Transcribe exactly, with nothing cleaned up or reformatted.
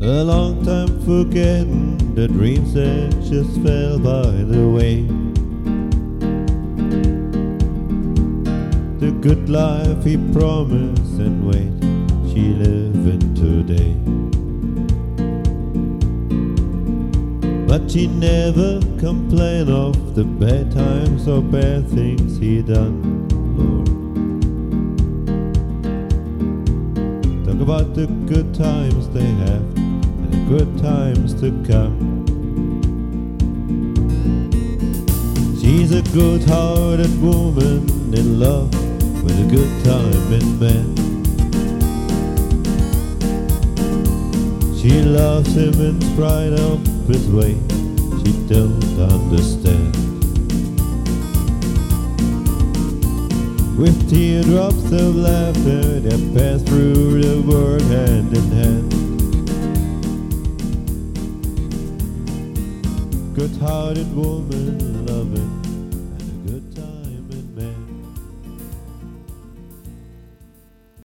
A long time forgetting the dreams that just fell by the way. The good life he promised and wait, she living today. But she never complained of the bad times or bad things he done, Lord. Talk about the good times they have and the good times to come. She's a good-hearted woman in love with a good time in man. She loves him in spite of his way, she don't understand. With teardrops of laughter that pass through the world hand in hand. Good-hearted woman loving